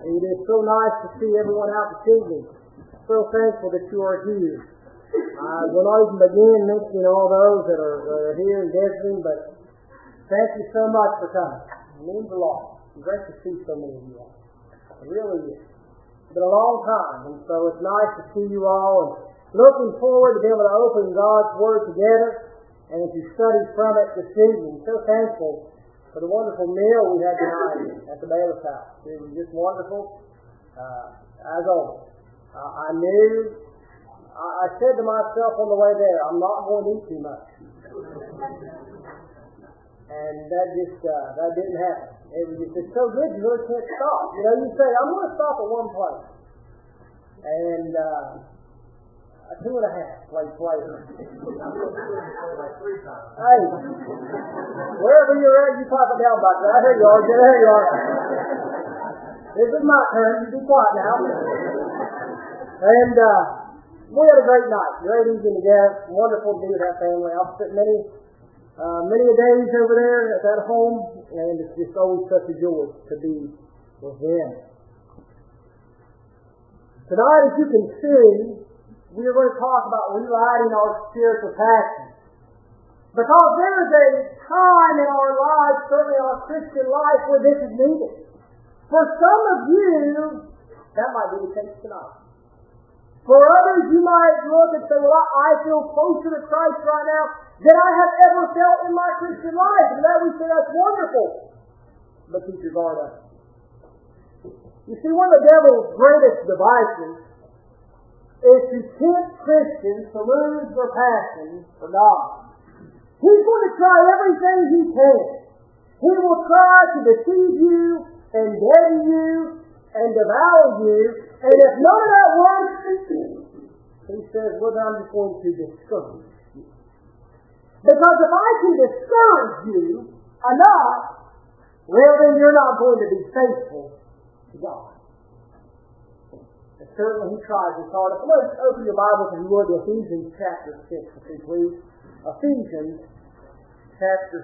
It is so nice to see everyone out this evening. So thankful that you are here. I will not even begin mentioning all those that are here and visiting, but thank you so much for coming. It means a lot. It's great to see so many of you all. It really is. It's been a long time, and so it's nice to see you all, and looking forward to being able to open God's Word together and as you study from it this evening. So thankful for the wonderful meal we had tonight at the Bailiff's house. It was just wonderful, as always. I said to myself on the way there, I'm not going to eat too much. And that didn't happen. It's so good you really can't stop. You know, you say, I'm going to stop at one place. And 2.5 plates later. Like 3 times. Hey, wherever you're at, you pop it down back there. Here you are, there you are. This is my turn. You be quiet now. And we had a great night, great evening together. Wonderful to be with that family. I've spent many a days over there at that home, and it's just always such a joy to be with them. Tonight, as you can see, we are going to talk about relighting our spiritual passion. Because there is a time in our lives, certainly our Christian life, where this is needed. For some of you, that might be the case tonight. For others, you might look and say, well, I feel closer to Christ right now than I have ever felt in my Christian life. And that we say that's wonderful. But keep your guard up. You see, one of the devil's greatest devices is to tempt Christians to lose their passion for God. He's going to try everything he can. He will try to deceive you and deaden you and devour you. And if none of that works, he says, well, then I'm just going to discourage you. Because if I can discourage you enough, well, then you're not going to be faithful to God. And certainly he tries his hardest. Let's open your Bibles, if you would, to Ephesians chapter 6, if you please. Ephesians chapter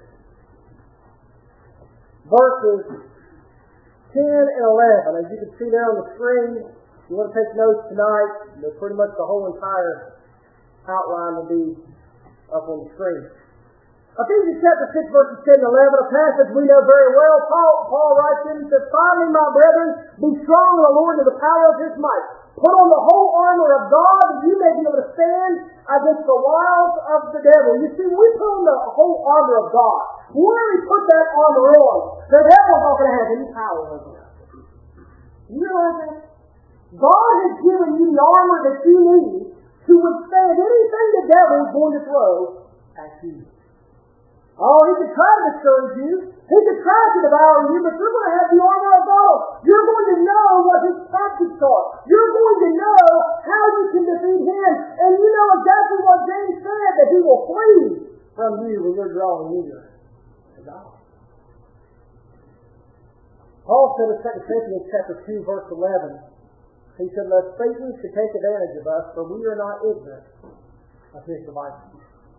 6. Verses 10 and 11. As you can see there on the screen, if you want to take notes tonight, pretty much the whole entire outline will be up on the screen. Ephesians chapter 6, verses 10 and 11, a passage we know very well. Paul writes in and says, finally, my brethren, be strong in the Lord in the power of his might. Put on the whole armor of God, that you may be able to stand against the wiles of the devil. You see, when we put on the whole armor of God, when we put that armor on, the devil's not going to have any power over us. You realize that? God has given you the armor that you need to withstand anything the devil is going to throw at you. Oh, he could try to discourage you. He could try to devour you, but you're going to have the armor of God. You're going to know what his tactics are. You're going to know how you can defeat him. And you know exactly what James said, that he will flee from you when you're drawing near to God. Paul said in 2 Corinthians chapter 2, verse 11, he said, lest Satan should take advantage of us, for we are not ignorant of his devices.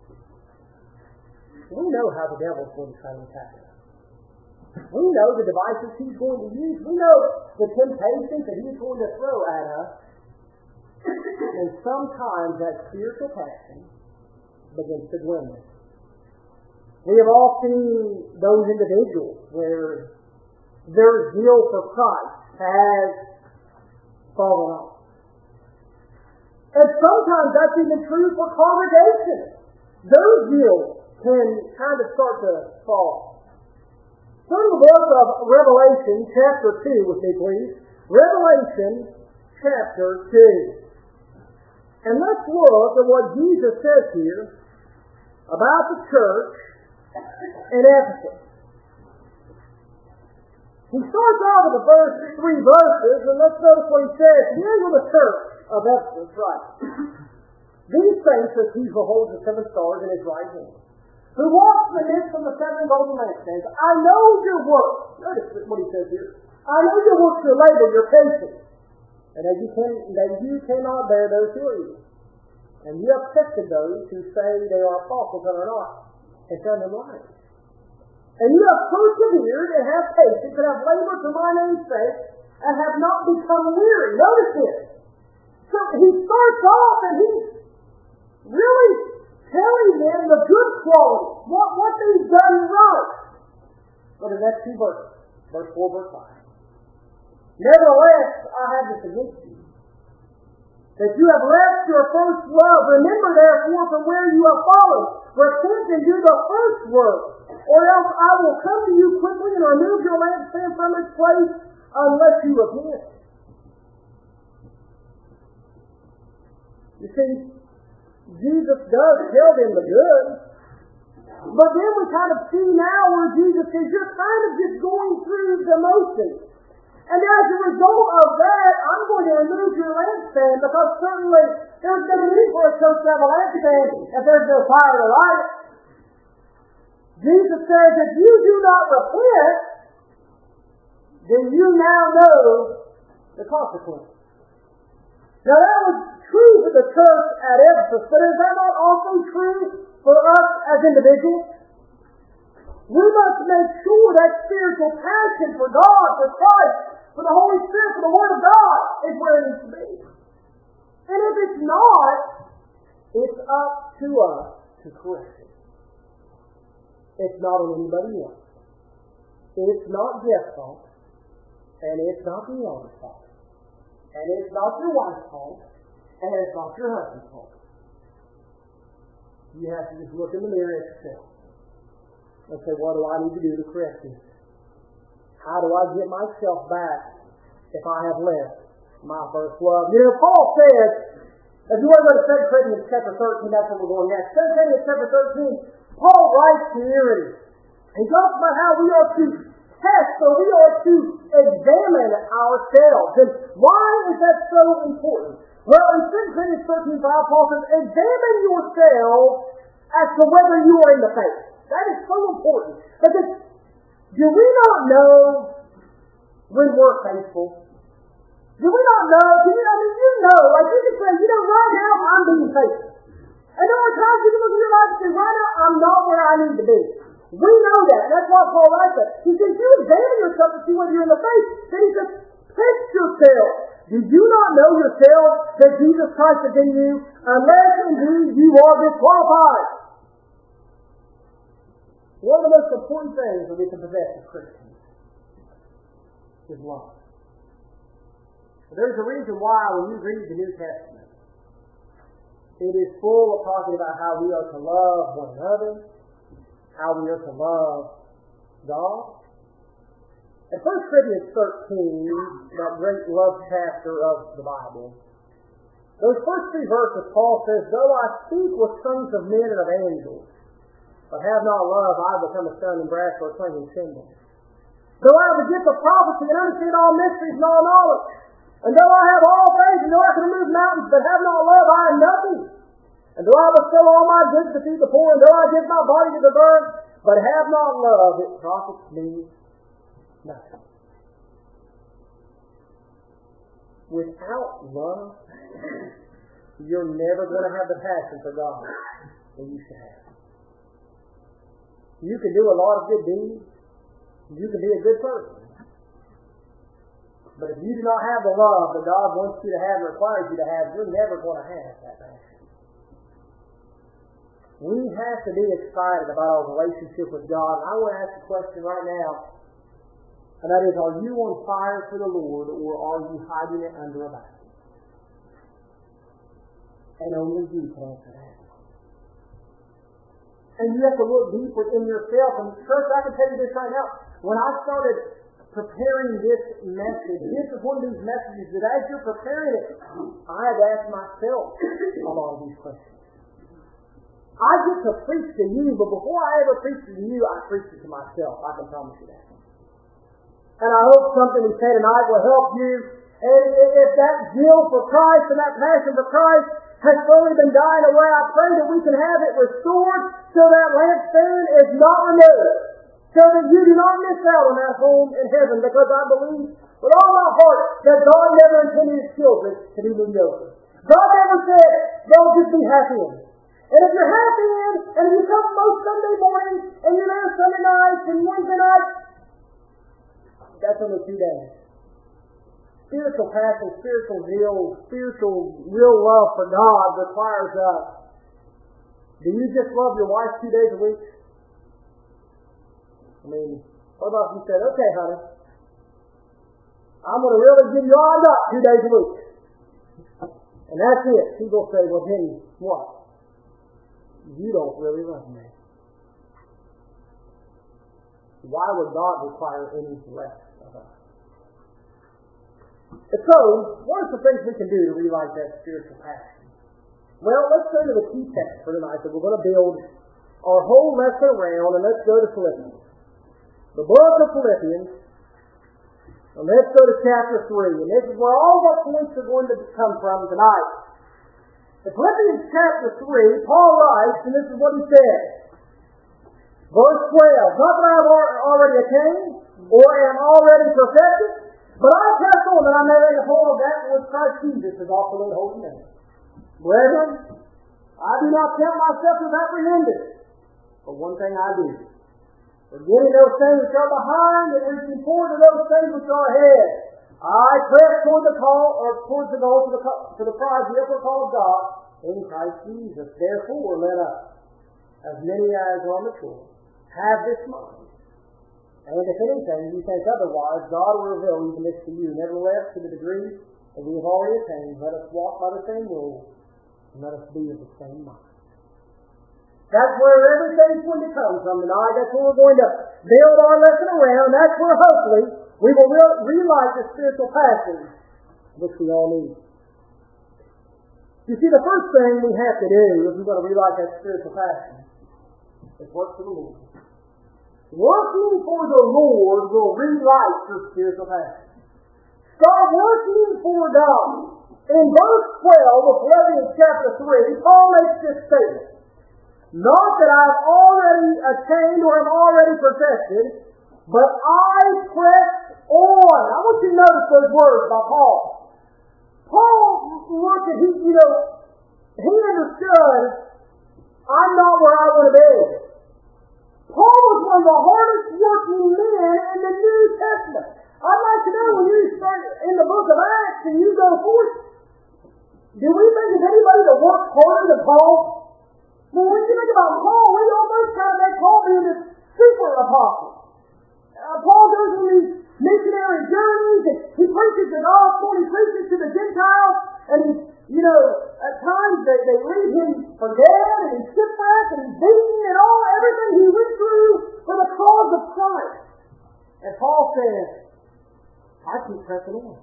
We know how the devil is going to try to attack us. We know the devices he's going to use. We know the temptations that he's going to throw at us. And sometimes that spiritual passion begins to dwindle. We have all seen those individuals where their zeal for Christ has fallen off. And sometimes that's even true for congregations. Those zeals can kind of start to fall. Turn to the book of Revelation, chapter 2 with me, please. Revelation, chapter 2. And let's look at what Jesus says here about the church in Ephesus. He starts off with the first 3 verses, and let's notice what he says. Here's what the church of Ephesus writes. These things says he who holds the 7 stars in his right hand, who walks in the midst of the 7 golden lampstands. I know your works. Notice what he says here. I know your works, your labor, your patience, and that you cannot bear those who are evil. And you have tested those who say they are apostles and are not, and found them lying. And you have persevered and have patience and have labored for my name's sake, and have not become weary. Notice this. So he starts off and he's really telling them the good qualities, what they've done right. But the next two verses, verse 4, verse 5. Nevertheless, I have this against you, that you have left your first love. Remember therefore from where you have fallen. Repent and do the first work, or else I will come to you quickly and remove your lampstand from its place unless you repent. You see, Jesus does tell them the good, but then we kind of see now where Jesus says, you're kind of just going through the motions. And as a result of that, I'm going to remove your lampstand, because certainly there's no need for a church to have a lampstand if there's no fire to light it. Jesus says, if you do not repent, then you now know the consequence. Now that was true for the church at Ephesus, but is that not also true for us as individuals? We must make sure that spiritual passion for God, for Christ, for the Holy Spirit, for the Word of God is where it needs to be. And if it's not, it's up to us to correct it. It's not on anybody else. It's not Jeff's fault, and it's not the elder's fault, and it's not your wife's fault, and it's not your husband's fault. You have to just look in the mirror at yourself and say, what do I need to do to correct this? How do I get myself back if I have left my first love? You know, Paul says, if you want to go to 2 Corinthians chapter 13, that's where we're going next. 2 Corinthians chapter 13, Paul writes here, and he talks about how we are to test, or we are to examine ourselves. And why is that so important? Well, in 2 Corinthians 13:5, Paul says, examine yourselves as to whether you are in the faith. That is so important. Because do we not know when we're faithful? Do we not know? You know, like you can say, right now I'm being faithful. And there are times you can look at your life and say, right now I'm not where I need to be. We know that, and that's why Paul writes that. He says, you examine yourself to see whether you're in the faith. Then he says, test yourself. Do you not know yourself that Jesus Christ is in you, unless indeed you are disqualified? One of the most important things that we can possess as Christians is love. There's a reason why when you read the New Testament, it is full of talking about how we are to love one another, how we are to love God. In 1 Corinthians 13, that great love chapter of the Bible, those first 3 verses, Paul says, though I speak with tongues of men and of angels, but have not love, I become a sounding brass or a clanging cymbal. Though I have the gift of prophecy and understand all mysteries and all knowledge, and though I have all faith and though I can remove mountains, but have not love, I am nothing. And though I bestow all my goods to feed the poor, and though I give my body to the bird, but have not love, it profits me nothing. Without love, you're never going to have the passion for God that you should have. You can do a lot of good deeds. You can be a good person. But if you do not have the love that God wants you to have and requires you to have, you're never going to have that passion. We have to be excited about our relationship with God. And I want to ask a question right now, and that is, are you on fire for the Lord, or are you hiding it under a basket? And only you can answer that. And you have to look deeper in yourself. And church, I can tell you this right now. When I started preparing this message, this is one of these messages that as you're preparing it, I had to ask myself a lot of these questions. I get to preach to you, but before I ever preach to you, I preach it to myself. I can promise you that. And I hope something we say tonight will help you. And if that zeal for Christ and that passion for Christ has slowly been dying away, I pray that we can have it restored so that lampstand is not removed, so that you do not miss out on that home in heaven, because I believe with all my heart that God never intended His children to be mediocre. God never said, they'll just be happy in. And if you're happy in, and you come most Sunday mornings, and you're there Sunday nights and Wednesday nights, that's only 2 days. spiritual passion, spiritual zeal, spiritual real love for God requires us. Do you just love your wife 2 days a week? I mean, what about if you said, okay, honey, I'm going to really give you all I got 2 days a week. And that's it. She will say, well, then what? You don't really love me. Why would God require any less of us? And so, what are some things we can do to realize that spiritual passion? Well, let's go to the key text for tonight that we're going to build our whole lesson around, and let's go to Philippians. The book of Philippians, and let's go to chapter 3, and this is where all the points are going to come from tonight. In Philippians chapter 3, Paul writes, and this is what he says. Verse 12, not that I have already attained, or am already perfected, but I press on that I may lay hold of that which Christ Jesus is also laid hold of me. Brethren, I do not count myself as apprehended, but one thing I do, forgetting those things which are behind and reaching forward to those things which are ahead, I press toward the goal to the prize of the upper call of God in Christ Jesus. Therefore, let us, as many as are mature, have this mind. And if anything you think otherwise, God will reveal even this to you. Nevertheless, to the degree that we have already attained, let us walk by the same rules, and let us be of the same mind. That's where everything's going to come from tonight. That's where we're going to build our lesson around. That's where hopefully we will realize the spiritual passion which we all need. You see, the first thing we have to do if we're going to realize that spiritual passion is work for the Lord. Working for the Lord will relight your spiritual passion. Start working for God. In verse 12 of Philippians chapter 3, Paul makes this statement. Not that I've already attained or am already perfected, but I press on. I want you to notice those words by Paul. Paul looked at, he understood, I'm not where I want to be. Paul was one of the hardest working men in the New Testament. I'd like to know, when you start in the book of Acts and you go forth, do we think of anybody that worked harder than Paul? Well, when you think about Paul, we almost kind of make Paul being this super apostle. Paul goes on these missionary journeys, and he preaches the gospel, and he preaches to the Gentiles, and at times they leave him for dead, and he's shipwrecked, and he's beaten, and everything he went through for the cause of Christ. And Paul says, I keep pressing on.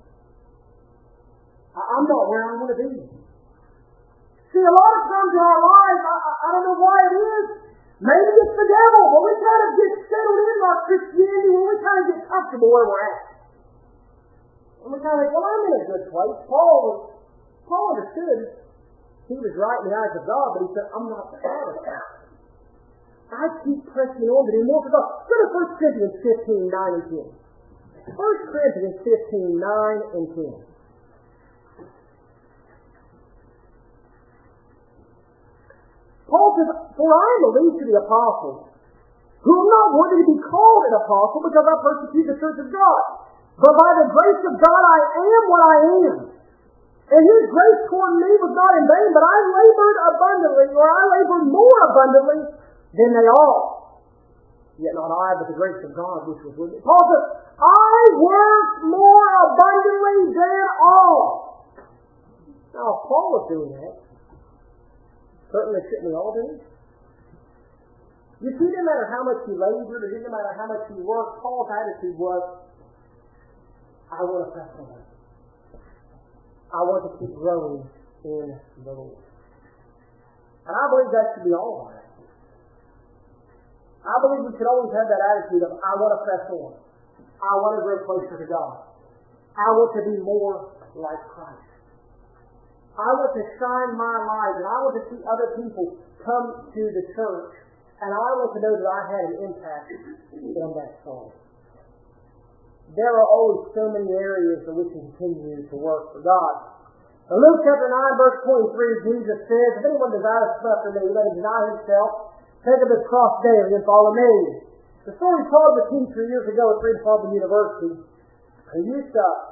I'm not where I want to be. See, a lot of times in our lives, I don't know why it is. Maybe it's the devil, but we kind of get settled in our Christianity when we kind of get comfortable where we're at. And we kind of think, well, I'm in a good place. Paul understood he was right in the eyes of God, but he said, I'm not satisfied. I keep pressing on to do more for God. Go to 1 Corinthians 15, 9 and 10. 1 Corinthians 15, 9 and 10. Paul says, for I am believed to the apostles, who am not worthy to be called an apostle because I persecute the church of God. But by the grace of God I am what I am. And his grace toward me was not in vain, but I labored abundantly, or I labored more abundantly than they all. Yet not I, but the grace of God which was with me. Paul says, I worked more abundantly than all. Now, if Paul was doing that, certainly shouldn't we all do? You see, no matter how much he labored, or no matter how much he worked, Paul's attitude was, I want to press on. I want to keep growing in the Lord. And I believe that should be all of our attitude. I believe we should always have that attitude of, I want to press on. I want to grow closer to God. I want to be more like Christ. I want to shine my light, and I want to see other people come to the church, and I want to know that I had an impact on that soul. There are always so many areas that we can continue to work for God. In Luke chapter 9, verse 23, Jesus says, if anyone desires to come after me, let him deny himself, take up his cross daily, and follow me. The story told the teacher years ago at Freedom University. He used to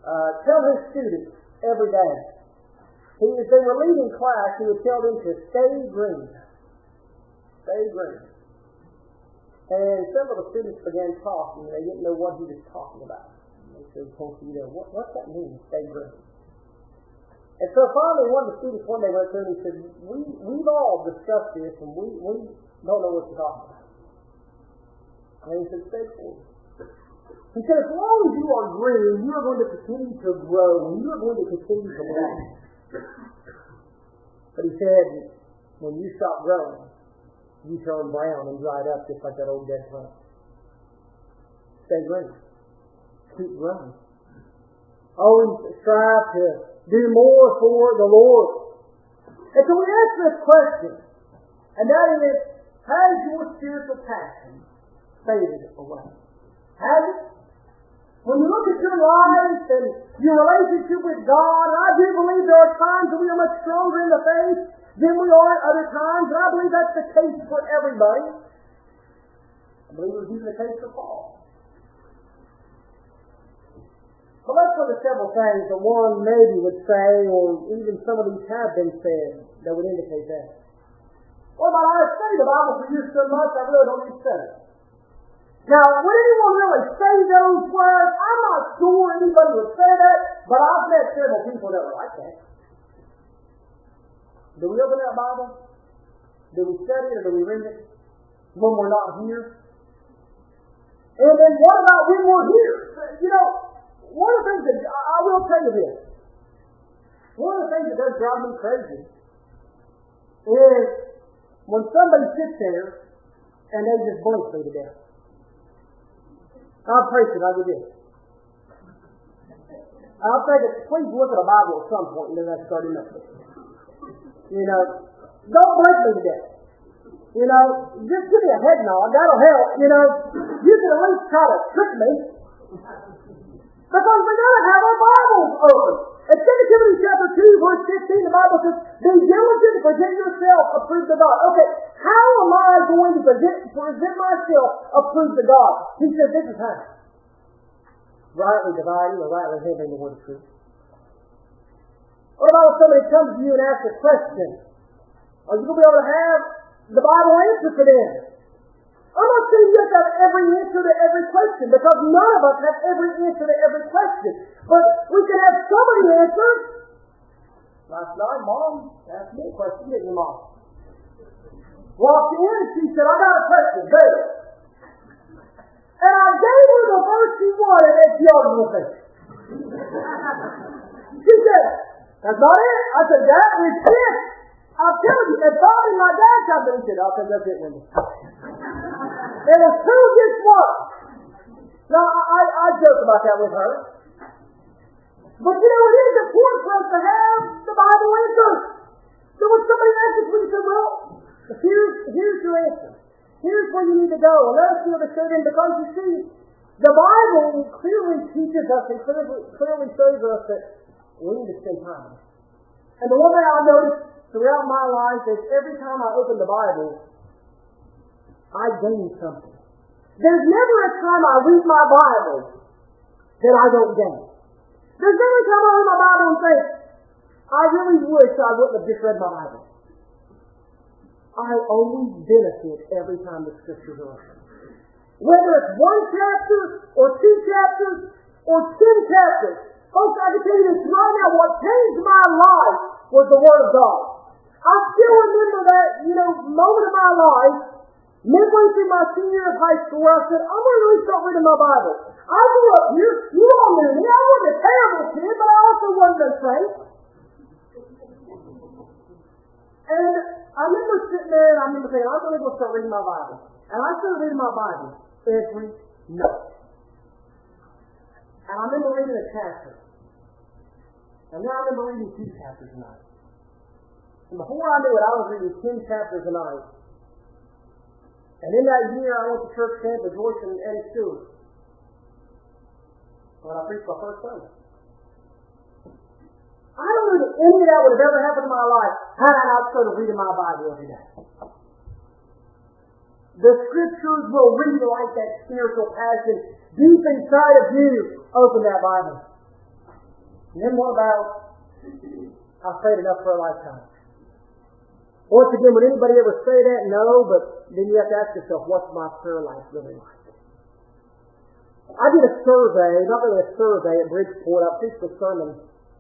tell his students every day. If they were leaving class, he would tell them to stay green. Stay green. And several of the students began talking. They didn't know what he was talking about. They said, what's that mean, stay green? And so finally one of the students one day went to him and he said, we've all discussed this and we don't know what you're talking about. And he said, stay green. He said, as long as you are green, you are going to continue to grow and you are going to continue to live. But he said, when you stop growing, you turn brown and dried up just like that old dead plant. Stay green. Keep growing. Always strive to do more for the Lord. And so we ask this question, and that is, has your spiritual passion faded away? Has it? When you look at your life and your relationship with God, and I do believe there are times that we are much stronger in the faith than we are at other times, and I believe that's the case for everybody. I believe it was even the case for Paul. But let's look at several things that one maybe would say, or even some of these have been said, that would indicate that. What about I study the Bible for years so much, I really don't need to study it. Now, would anyone really say those words? I'm not sure anybody would say that, but I've met several people that were like that. Do we open that Bible? Do we study it or do we read it when we're not here? And then what about when we're here? You know, one of the things that, I will tell you this, one of the things that does drive me crazy is when somebody sits there and they just blink me to death. I'll preach it, I'll do this. I'll say that please look at a Bible at some point and then that's starting up. You know, don't blink me to death. You know, just give me a head nod, that'll help. You know, you can at least try to trick me. Because we gotta have our Bibles open. In 2 Timothy chapter 2, verse 15, the Bible says, be diligent to present yourself approved to God. Okay, how am I going to present myself approved to God? He says, this is how. Rightly dividing or rightly handling the word of truth. What about if somebody comes to you and asks a question? Are you going to be able to have the Bible answer for them? I'm not saying you have to have every answer to every question, because none of us have every answer to every question. But we can have some of the answers. Last night, Mom asked me a question, didn't you, Mom? Walked in and she said, I got a question, baby. And I gave her the verse she wanted and she argued with me. She said, that's not it. I said, that is it. I'll tell you, if Bob and my dad come to me, he said, I'll take that's it, Wendy. It was 2 against 1. Now, I joke about that with her. But you know, it is important for us to have the Bible answers. So when somebody asks us, we say, well, here's your answer. Here's where you need to go. And let us be able to show them, because you see, the Bible clearly teaches us and clearly shows us that we need to spend time. And the one thing I've noticed throughout my life is every time I open the Bible, I gain something. There's never a time I read my Bible that I don't gain. There's never a time I read my Bible and think, I really wish I wouldn't have just read my Bible. I always benefit every time the Scriptures are open. Whether it's 1 chapter, or 2 chapters, or 10 chapters. Folks, I can tell you this right now, what changed my life was the Word of God. I still remember that, moment of my life, midway through my senior year of high school, where I said, I'm going to really start reading my Bible. I grew up here, you all knew me, I wasn't a terrible kid, but I also wasn't a saint. And I remember sitting there and I remember saying, I'm going to go start reading my Bible. And I started reading my Bible every night. And I remember reading a chapter. And then I remember reading 2 chapters a night. And before I knew it, I was reading 10 chapters a night. And in that year, I went to church camp with Joyce and Eddie Stewart when I preached my first Sunday. I don't know that any of that would have ever happened in my life had I not started reading my Bible every day. The Scriptures will relight that spiritual passion deep inside of you. Open that Bible. And then what about, I've prayed enough for a lifetime? Once again, would anybody ever say that? No, but then you have to ask yourself, what's my prayer life really like? I did a survey, not really a survey, at Bridgeport. I preached a sermon.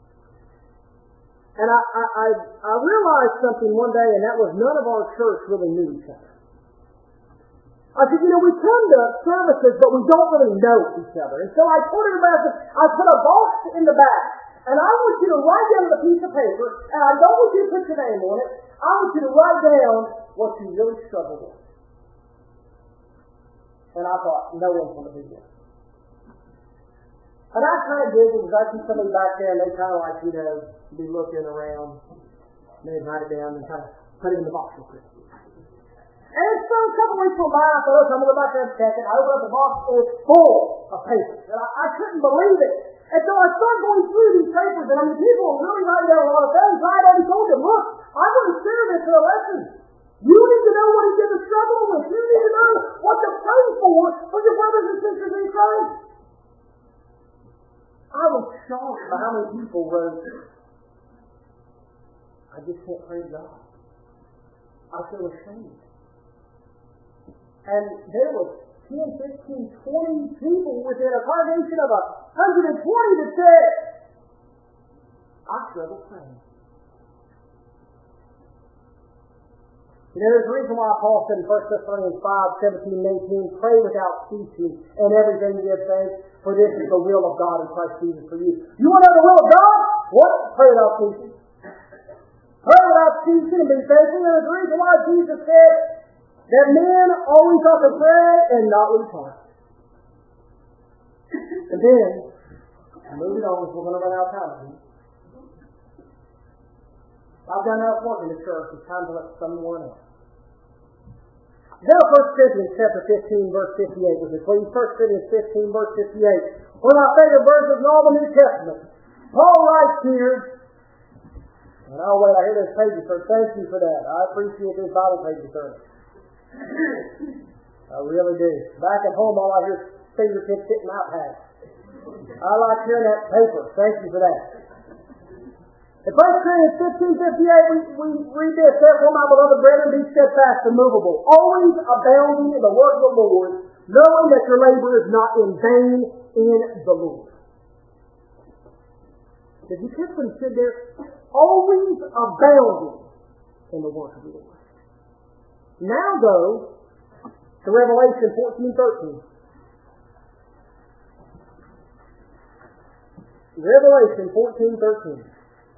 And I realized something one day, and that was none of our church really knew each other. I said, we come to services, but we don't really know each other. And so I told everybody, I put a box in the back, and I want you to write down a piece of paper, and I don't want you to put your name on it. I want you to write down what you really struggle with. And I thought, no one's going to do this. And I kind of did, because I see somebody back there, and they kind of like, be looking around, and they'd write it down and kind of put it in the box real quick. And so a couple weeks went by, I thought, I'm going to go back there and check it. I opened up the box, it was full of papers. And I couldn't believe it. And so I started going through these papers, and people were really writing down a lot of things. I had told them, look, I'm going to share this in a lesson. You need to know what he's going to struggle with. You need to know what to pray for your brothers and sisters in Christ. I was shocked by how many people wrote, I just can't pray to God. I feel ashamed. And there was 10, 15, 20 people within a congregation of 120 that said, I struggle praying. There's a reason why Paul said in 1 Thessalonians 5, 17 and 18, pray without ceasing, and everything give thanks, for this is the will of God in Christ Jesus for you. You want to know the will of God? What? Pray without ceasing. Pray without ceasing and be faithful. There's a reason why Jesus said that men always ought to pray and not lose heart. And then, moving on, we're going to run out of time. I've done enough work in the church. It's time to let someone else. Go to 1 Corinthians chapter 15, verse 58 with me, please. 1 Corinthians 15, verse 58. One of my favorite verses in all the New Testament. Paul writes here, and I'll wait, I hear this page turn. Thank you for that. I appreciate this Bible page turn. I really do. Back at home, all I hear is fingertips hitting my pad. I like hearing that paper. Thank you for that. In 1 Corinthians 15:58, we read this, therefore, my beloved brethren, be steadfast and immovable, always abounding in the work of the Lord, knowing that your labor is not in vain in the Lord. Did you catch what he said there? Always abounding in the work of the Lord. Now go to Revelation 14:13. Revelation 14:13.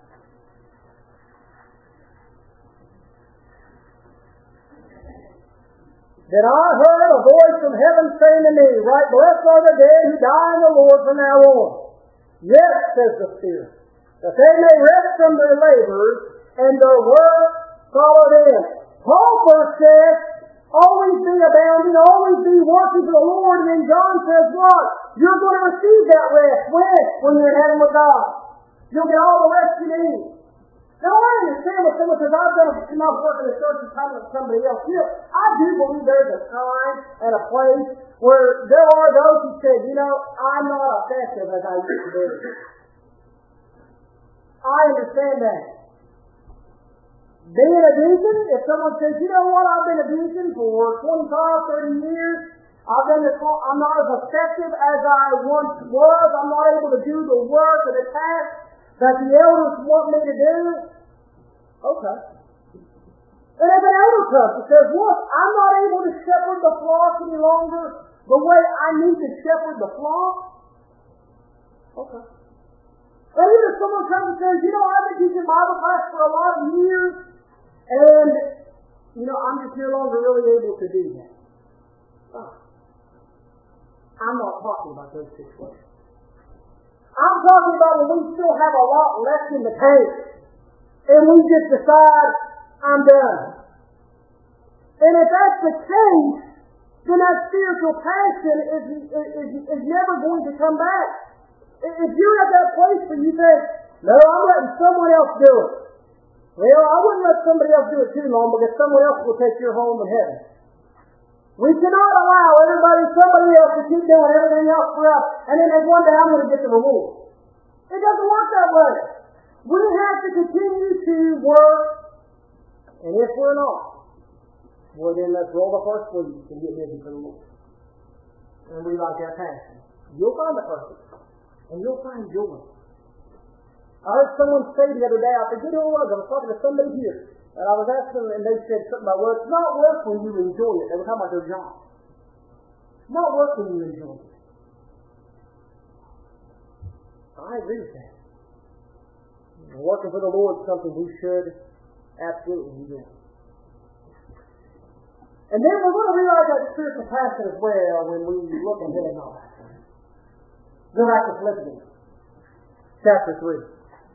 Then I heard a voice from heaven saying to me, right, blessed are the dead who die in the Lord from now on. Yes, says the Spirit, that they may rest from their labors and their work follow them. Paul first says, always be abounding, always be working for the Lord, and then John says what? You're going to receive that rest. When you're in heaven with God. You'll get all the rest you need. Now, I understand what someone says, I've done enough work in the church and time with somebody else. I do believe there's a time and a place where there are those who say, I'm not effective as I used to be. I understand that. Being a deacon, if someone says, I've been a deacon for 25, 30 years, I'm not as effective as I once was, I'm not able to do the work or the task that the elders want me to do, okay. And if an elder comes and says, look, I'm not able to shepherd the flock any longer the way I need to shepherd the flock, okay. And even if someone comes and says, I've been teaching Bible class for a lot of years, and, I'm just no longer really able to do that. Oh. I'm not talking about those situations. I'm talking about when we still have a lot left in the tank, and we just decide, I'm done. And if that's the case, then that spiritual passion is never going to come back. If you're at that place where you think, no, I'm letting someone else do it. Well, I wouldn't let somebody else do it too long because someone else will take your home in heaven. We cannot allow somebody else to keep doing everything else for us, and then one day I'm going to get the reward. It doesn't work that way. were, and if we're not, well then let's roll up our sleeves and get busy for the Lord. And we like our passion. You'll find the purpose, and you'll find joy. I heard someone say the other day, I forget who it was, I was talking to somebody here, and I was asking them, and they said something about, well, it's not work when you enjoy it. They were talking about their job. It's not work when you enjoy it. I agree with that. Working for the Lord is something we should absolutely do. And then we're going to realize that spiritual passion as well when we look ahead and all that. Go back to Philippians chapter 3.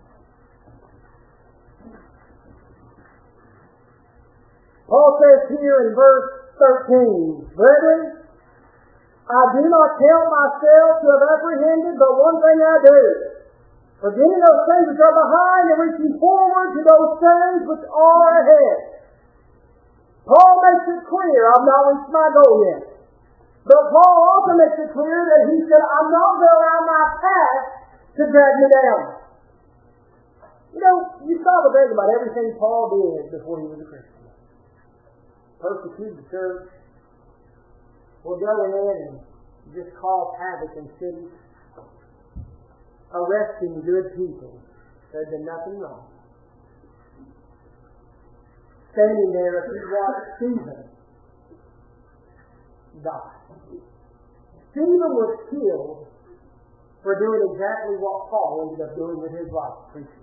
Paul says here in verse 13, Brethren, I do not count myself to have apprehended, but one thing I do, forgetting those things which are behind and reaching forward to those things which are ahead. Paul makes it clear, I've not reached my goal yet. But Paul also makes it clear that he said, I'm not going to allow my past to drag me down. You know, you stop and think about everything Paul did before he was a Christian. Persecute the church, will go in and just cause havoc in cities, arresting good people that had done nothing wrong. Standing there as he watched Stephen die. Stephen was killed for doing exactly what Paul ended up doing with his life, preaching.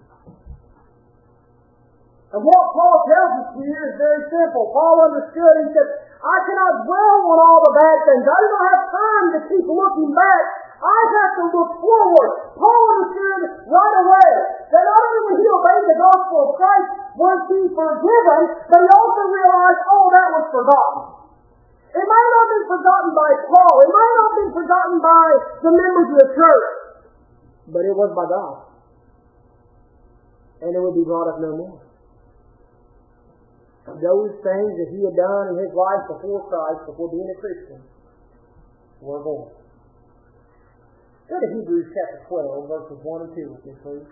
And what Paul tells us here is very simple. Paul understood. He said, I cannot dwell on all the bad things. I don't have time to keep looking back. I have to look forward. Paul understood right away that not only when he obeyed the gospel of Christ was he forgiven, but he also realized, oh, that was forgotten. It might not have been forgotten by Paul. It might not have been forgotten by the members of the church. But it was by God. And it would be brought up no more. Those things that he had done in his life before Christ, before being a Christian, were gone. Go to Hebrews chapter 12, verses 1 and 2 with me, please.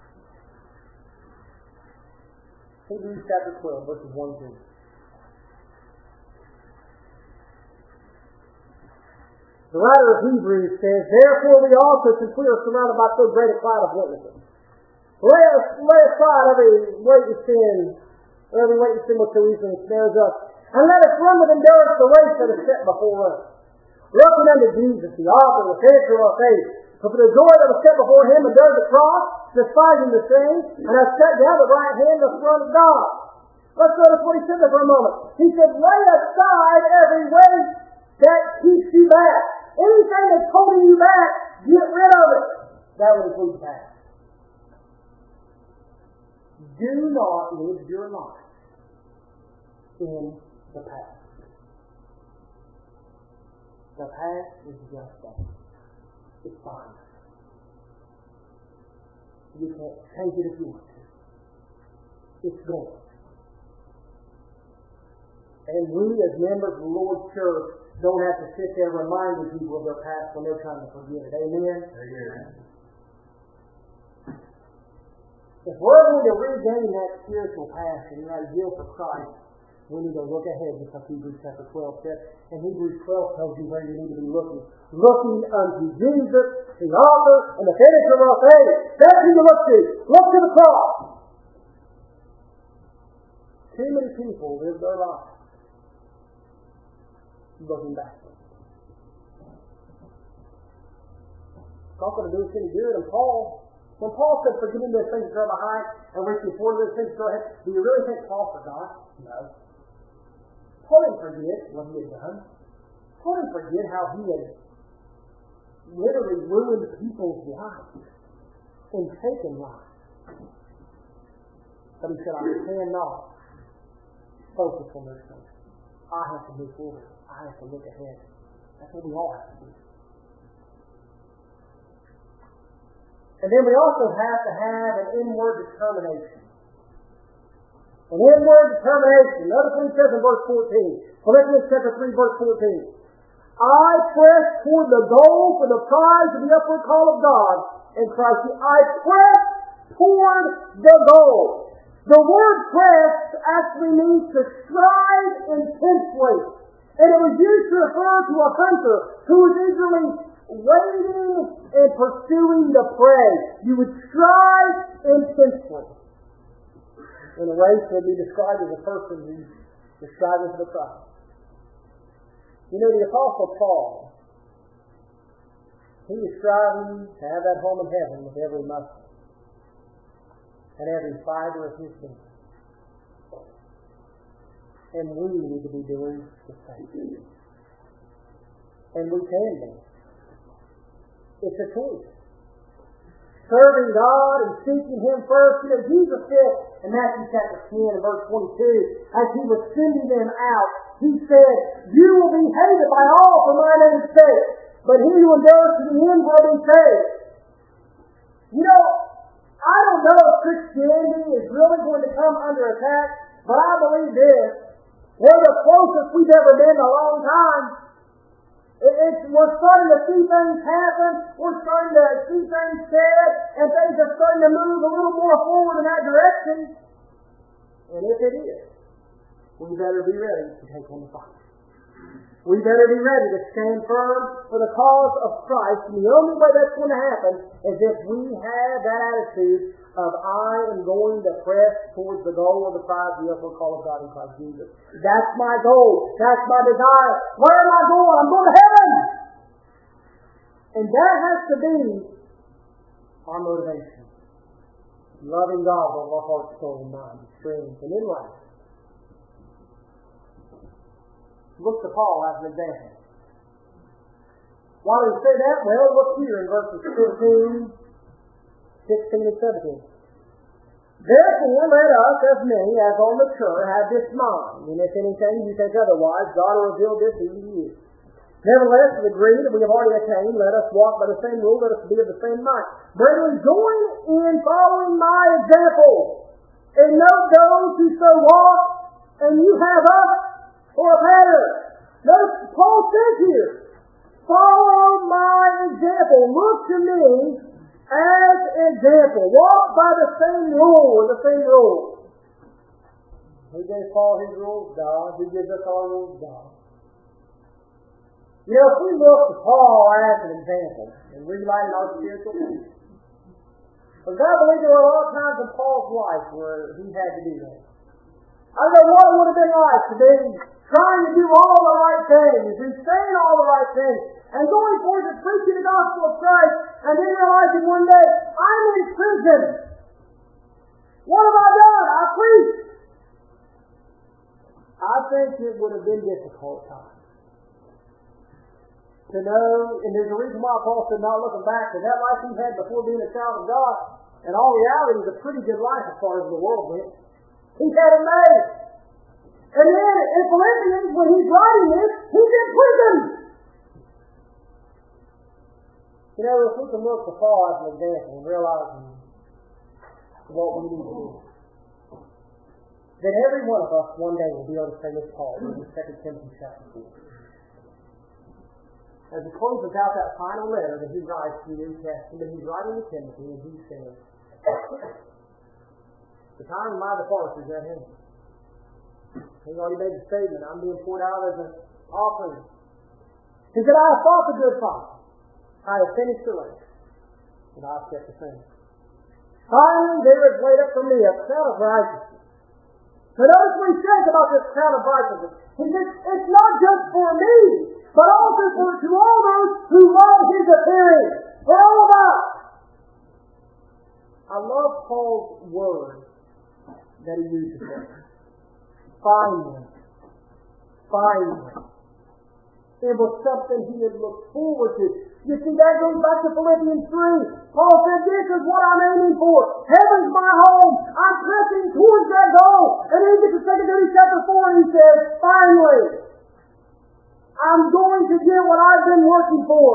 Hebrews chapter 12, verses 1 and 2. The writer of Hebrews says, Therefore we also, since we are surrounded by so great a cloud of witnesses, lay aside every weight of sin, every weight of sin which so easily snares us, and let us run with endurance the race that is set before us. Looking unto Jesus, the author and the finisher of our faith, who for the joy that was set before him endured the cross, despising the shame, and has sat down at the right hand of the throne of God. Let's notice what he said there for a moment. He said, lay aside every weight that keeps you back. Anything that's holding you back, get rid of it. That would include the past. Do not live your life in the past. The past is just that. It's fine. You can't change it if you want to. It's gone. And we as members of the Lord's church don't have to sit there reminding people of their past when they're trying to forget it. Amen? Amen. If we're going to regain that spiritual passion and that zeal for Christ, we need to look ahead, just like Hebrews chapter 12 said. And Hebrews 12 tells you where you need to be looking. Looking unto Jesus, the author and the finisher of our faith. That's who you look to. Look to the cross. Too many people live their lives looking back. It's not going to do us any good. And when Paul said, forgetting those things that are behind and reaching forward to those things that are ahead, do you really think Paul forgot? No. Paul didn't forget what he had done. Paul didn't forget how he had literally ruined people's lives and taken lives. But he said, I cannot focus on those things. I have to move forward. I have to look ahead. That's what we all have to do. And then we also have to have an inward determination. An inward determination. Notice what he says in verse 14. Philippians chapter 3, verse 14. I press toward the goal for the prize of the upward call of God in Christ. I press toward the goal. The word press actually means to strive intensely. And it was used to refer to a hunter who was eagerly waiting and pursuing the prey. You would strive intensely. In a way, it would be described as a person who's striving for the Christ. You know, the Apostle Paul, he was striving to have that home in heaven with every muscle and every fiber of his being. And we need to be doing the same. And we can be. It's a choice. Serving God and seeking Him first. You know, Jesus said in Matthew chapter 10 and verse 22, as He was sending them out, He said, "You will be hated by all for my name's sake, but he who endures to the end will be saved." You know, I don't know if Christianity is really going to come under attack, but I believe this. We're the closest we've ever been in a long time. We're starting to see things happen. We're starting to see things said, and things are starting to move a little more forward in that direction. And if it is, we better be ready to take on the fight. We better be ready to stand firm for the cause of Christ. And the only way that's going to happen is if we have that attitude of I am going to press towards the goal of the prize of the upward call of God in Christ Jesus. That's my goal. That's my desire. Where am I going? I'm going to heaven. And that has to be our motivation. Loving God with our heart, soul, and mind, strength, and in life. Look to Paul as an example. Why do we say that? Well, look here in verses 15, 16 and 17. Therefore, let us, as many as are mature, have this mind. And if anything you think otherwise, God will reveal this even to you. Nevertheless, to the degree that we have already attained, let us walk by the same rule, let us be of the same mind. Brethren, join in following my example, and note those who so walk, and you have us for a pattern. Notice Paul says here, follow my example. Look to me as example. Walk by the same rule or the same rule. Who gave Paul his rules? God. Who gives us our rules? God. You know, if we look to Paul as an example and relight our spiritual life, because I believe there were a lot of times in Paul's life where he had to do that. I don't know what it would have been like to be trying to do all the right things and saying all the right things and going forward to preaching the gospel of Christ and then realizing one day, I'm in prison. What have I done? I preached. I think it would have been difficult times to know, and there's a reason why Paul said not looking back, because that life he had before being a child of God, in all reality, was a pretty good life as far as the world went. He had it made. And then in Philippians, when he's writing this, he's in prison. You know, if we can look to Paul as an example and realize what we need to do, then every one of us one day will be able to say this Paul in 2 Timothy chapter 4. As he closes out that final letter that he writes to the New Testament, he's writing to Timothy, and he says, the time of my departure is at hand. He's already made the statement, I'm being poured out as an offering. He said, I have fought the good fight. I have finished the race. And I have kept the faith. Finally, there is laid up for me a crown of righteousness. But notice what he says about this crown of righteousness. He says, it's not just for me, but also to all those who love his appearing. For all of us. I love Paul's words that he uses there. Finally. It was something he had looked forward to. You see, that goes back to Philippians 3. Paul said, this is what I'm aiming for. Heaven's my home. I'm pressing towards that goal. And then he gets to 2 Timothy chapter 4 and he says, finally, I'm going to get what I've been working for.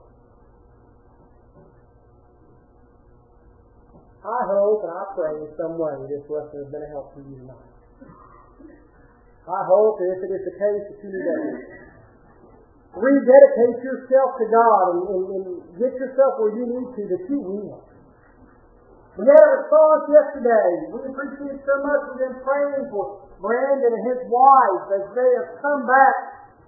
I hope and I pray in some way this lesson has been a help to you tonight. I hope that if it is the case that you need to rededicate yourself to God and get yourself where you need to, that you will. We had a response yesterday. We appreciate so much. We've been praying for Brandon and his wife as they have come back.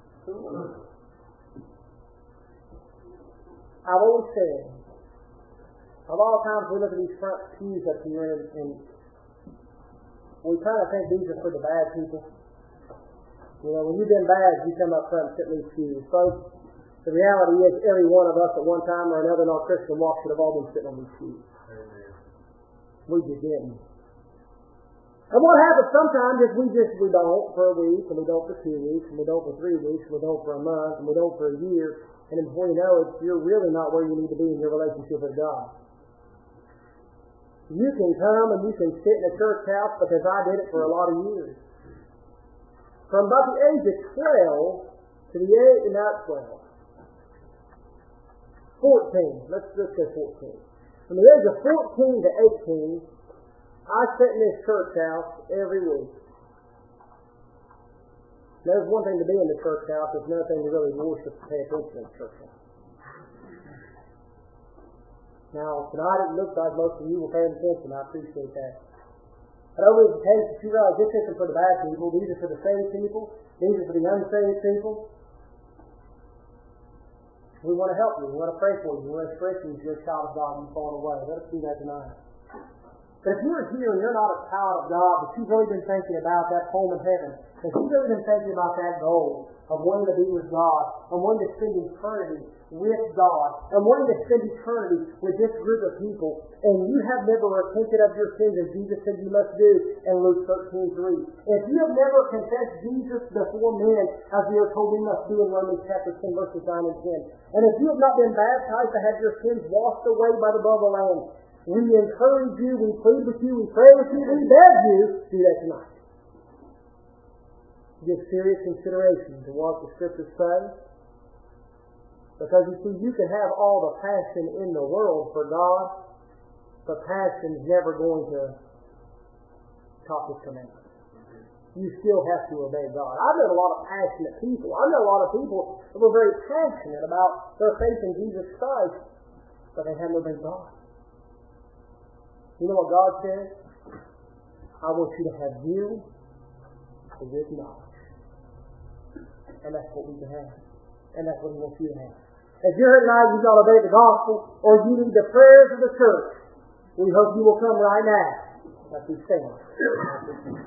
I've always said, a lot of times we look at these front pews up here and we kind of think these are for the bad people. You know, when you've been bad, you come up front and sit in these pews. Folks, the reality is every one of us at one time or another in our Christian walk should have all been sitting on these pews. We just didn't. And what happens sometimes is we don't for a week, and we don't for 2 weeks, and we don't for 3 weeks, and we don't for a month, and we don't for a year, and then before you know it, you're really not where you need to be in your relationship with God. You can come and you can sit in a church house because I did it for a lot of years. From about the age of 12 to the age, not 12, 14, let's just say 14. From the age of 14 to 18, I sat in this church house every week. There's one thing to be in the church house, there's another thing to really worship and pay attention in the church house. Now, tonight it looks like most of you were paying attention. I appreciate that. But over the case, if you realize this isn't for the bad people, these are for the saved people, these are for the unsaved people. We want to help you. We want to pray for you. We want to strengthen you. You're a child of God and you've fallen away. Let us do that tonight. But if you're here and you're not a child of God, but you've really been thinking about that home in heaven, if you've really been thinking about that goal of wanting to be with God, and wanting to spend eternity with God, and wanting to spend eternity with this group of people, and you have never repented of your sins as Jesus said you must do in Luke 13:3. If you have never confessed Jesus before men, as we are told we must do in Romans chapter 10, verses 9 and 10, and if you have not been baptized to have your sins washed away by the blood of the Lamb, we encourage you, we plead with you, we pray with you, we beg you, do that tonight. Give serious consideration to what the Scriptures say. Because you see, you can have all the passion in the world for God, but passion is never going to top His commandments. You still have to obey God. I know a lot of passionate people. I know a lot of people who are very passionate about their faith in Jesus Christ, but they haven't obeyed God. You know what God says? I want you to have you with knowledge. And that's what we can have. And that's what He wants you to have. If you're here tonight, you've got to obey the gospel, or you need the prayers of the church, we hope you will come right now. That's what we say.